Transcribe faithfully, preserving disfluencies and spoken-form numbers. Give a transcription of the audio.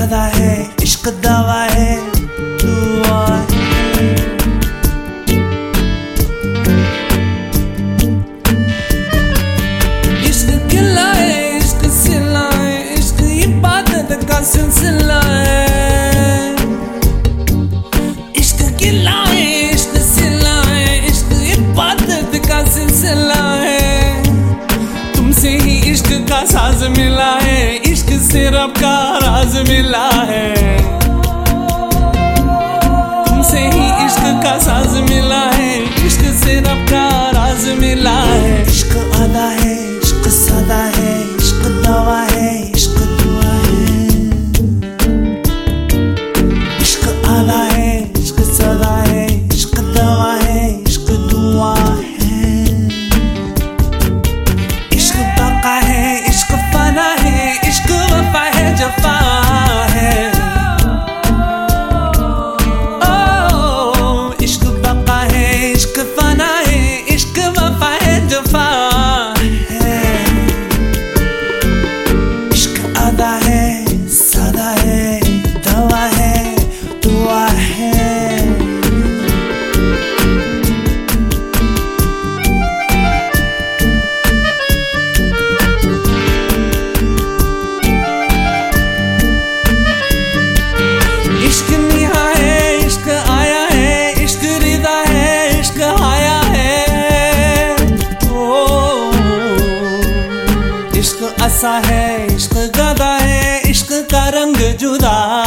अदा है, इश्क दवा है, दुआ है। इश्क गिला है, इश्क सिला है, इश्क इबादत का सिलसिला है। इश्क गिला है, इश्क सिला है, इश्क इबादत का सिलसिला है। तुमसे ही इश्क का साज मिला है, इश्क से रब का राज मिला है। तुमसे ही इश्क का साज मिला है, इश्क से रब का राज मिला है। इश्क अदा है, इश्क सदा है, इश्क दवा है, इश्क दुआ है। इश्क अदा है, इश्क सदा है, इश्क दवा है, इश्क दुआ है। इश्क बका है, इश्क फना है, इश्क वफा है, जफा है। ओ इश्क बका है, इश्क फना है, इश्क वफा है, जफा है। इश्क अदा है, सदा है, दवा है, दुआ है। इश्क निहा है, इश्क आया है, इश्क रिदा है, इश्क आया है। ओ इश्क असा है, इश्क गदा है, इश्क का रंग जुदा